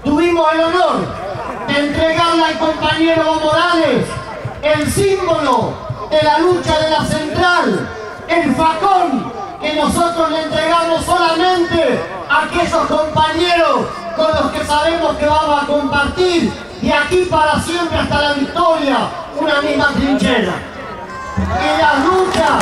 tuvimos el honor de entregarle al compañero Evo Morales el símbolo de la lucha de la central, el facón que nosotros le entregamos solamente a aquellos compañeros con los que sabemos que vamos a compartir de aquí para siempre hasta la victoria una misma trinchera. Y las luchas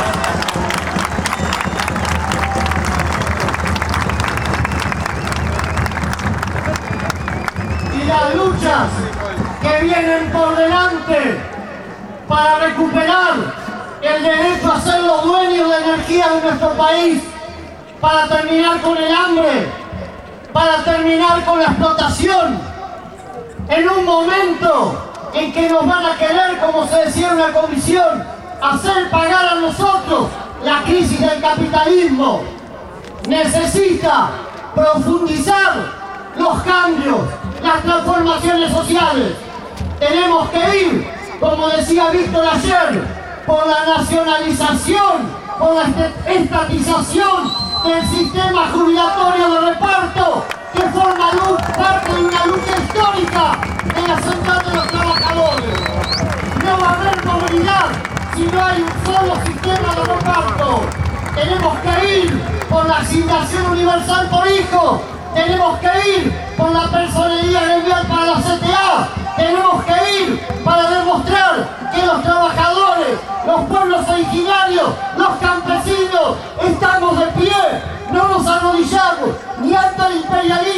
que vienen por delante para recuperar el derecho a ser los dueños de energía de nuestro país, para terminar con el hambre, para terminar con la explotación, en un momento en que nos van a querer, como se decía en una comisión, hacer pagar a nosotros la crisis del capitalismo. Necesita profundizar los cambios, las transformaciones sociales. Tenemos que ir, como decía Víctor ayer, por la nacionalización, por la estatización del sistema jubilatorio de reparto, que forma parte de una lucha histórica en la central de los trabajadores. No va a haber movilidad si no hay un solo sistema de reparto. Tenemos que ir por la asignación universal por hijo. Tenemos que ir por la personería gremial para la CTA. Tenemos que ir para demostrar que los trabajadores, los pueblos originarios, los campesinos, estamos de pie. No nos arrodillamos ni ante el imperialismo